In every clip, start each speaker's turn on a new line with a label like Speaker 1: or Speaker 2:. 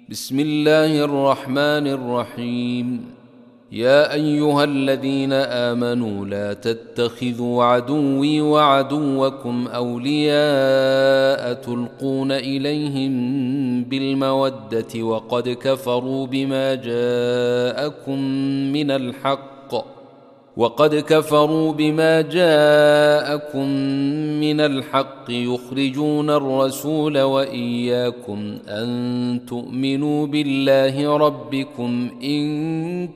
Speaker 1: بسم الله الرحمن الرحيم. يا أيها الذين آمنوا لا تتخذوا عدوي وعدوكم أولياء تلقون إليهم بالمودة وقد كفروا بما جاءكم من الحق يخرجون الرسول وإياكم أن تؤمنوا بالله ربكم إن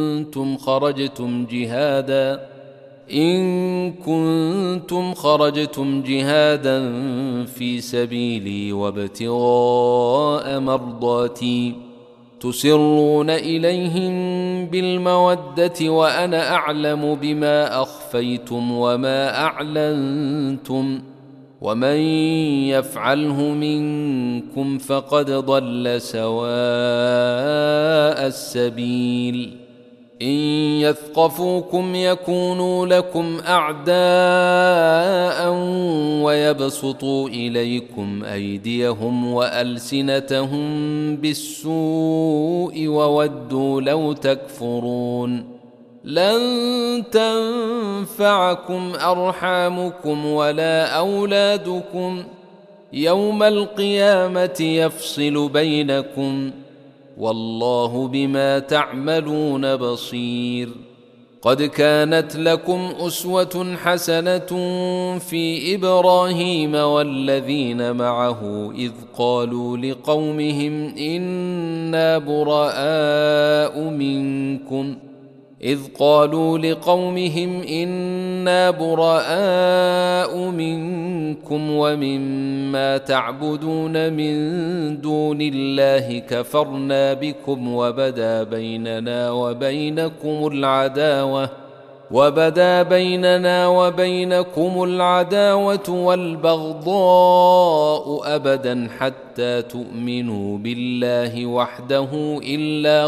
Speaker 1: كنتم خرجتم جهادا في سبيلي وابتغاء مرضاتي تسرون إليهم بالمودة وأنا أعلم بما أخفيتم وما أعلنتم ومن يفعله منكم فقد ضل سواء السبيل. إن يثقفوكم يكونوا لكم أعداء ويبسطوا إليكم أيديهم وألسنتهم بالسوء وودوا لو تكفرون. لن تنفعكم أرحامكم ولا أولادكم يوم القيامة يفصل بينكم والله بما تعملون بصير. قد كانت لكم أسوة حسنة في إبراهيم والذين معه إذ قالوا لقومهم إنا براء منكم ومما تعبدون من دون الله كفرنا بكم وبدا بيننا وبينكم العداوة والبغضاء أبدا حتى تؤمنوا بالله وحده إلا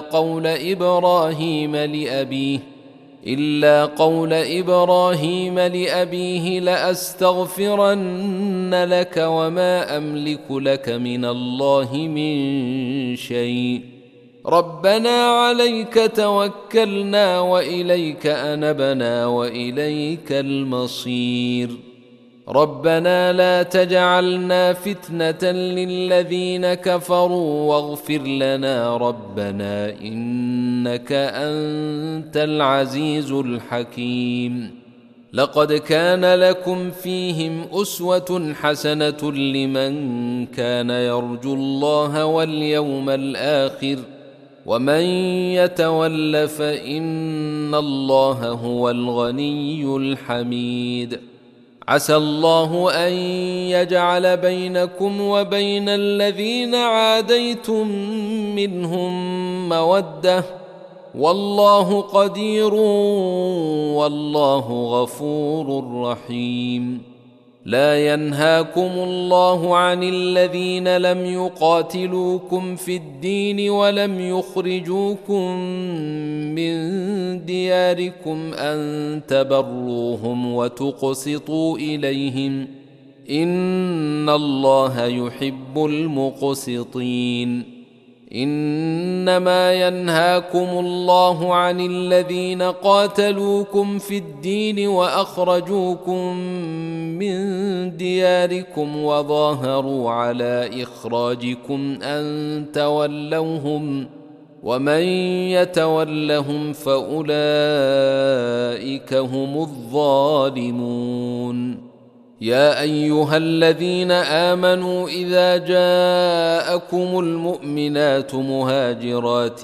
Speaker 1: قول إبراهيم لأبيه لأستغفرن لك وما أملك لك من الله من شيء. ربنا عليك توكلنا وإليك أنبنا وإليك المصير. ربنا لا تجعلنا فتنة للذين كفروا واغفر لنا ربنا إنك أنت العزيز الحكيم. لقد كان لكم فيهم أسوة حسنة لمن كان يرجو الله واليوم الآخر ومن يتول فإن الله هو الغني الحميد. عسى الله أن يجعل بينكم وبين الذين عاديتم منهم مودة والله قدير والله غفور رحيم. لا ينهاكم الله عن الذين لم يقاتلوكم في الدين ولم يخرجوكم من دياركم أن تبروهم وتقسطوا إليهم إن الله يحب المقسطين. إنما ينهاكم الله عن الذين قاتلوكم في الدين وأخرجوكم من دياركم وظاهروا على إخراجكم أن تولوهم ومن يتولهم فأولئك هم الظالمون. يا أيها الذين آمنوا إذا جاءكم المؤمنات مهاجرات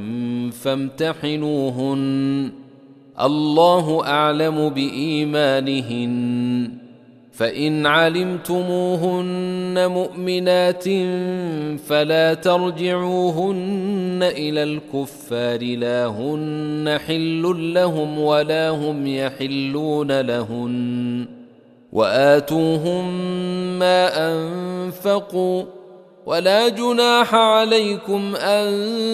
Speaker 1: فامتحنوهن الله أعلم بإيمانهن فإن علمتموهن مؤمنات فلا ترجعوهن إلى الكفار لا هن حل لهم ولا هم يحلون لهن وآتوهم ما أنفقوا ولا جناح عليكم أن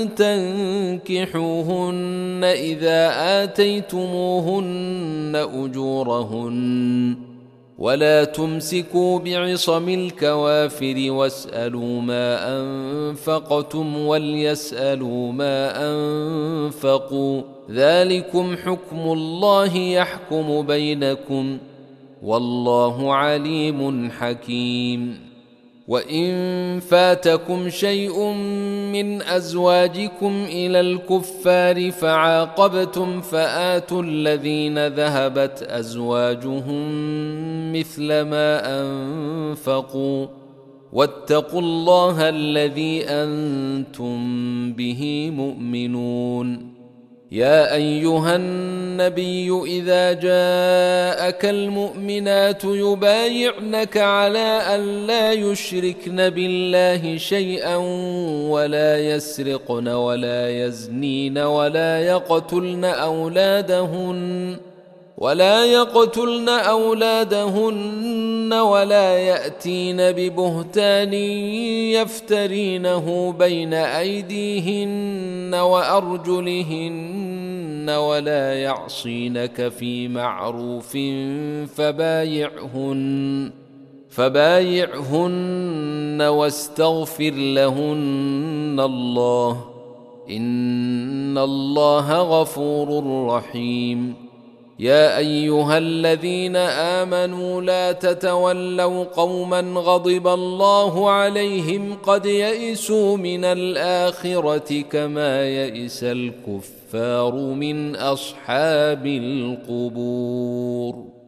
Speaker 1: تنكحوهن إذا آتيتموهن أجورهن ولا تمسكوا بعصم الكوافر واسألوا ما أنفقتم وليسألوا ما أنفقوا، ذلكم حكم الله يحكم بينكم، والله عليم حكيم. وإن فاتكم شيء من أزواجكم إلى الكفار فعاقبتم فآتوا الذين ذهبت أزواجهم مثل ما أنفقوا، واتقوا الله الذي أنتم به مؤمنون. يا أيها النبي إذا جاءك المؤمنات يبايعنك على أن لا يشركن بالله شيئا ولا يسرقن ولا يزنين ولا يقتلن أولادهن ولا يأتين ببهتان يفترينه بين أيديهن وأرجلهن ولا يعصينك في معروف فبايعهن واستغفر لهن الله، إن الله غفور رحيم. يا أيها الذين آمنوا لا تتولوا قوما غضب الله عليهم قد يئسوا من الآخرة كما يئس الكفار من أصحاب القبور.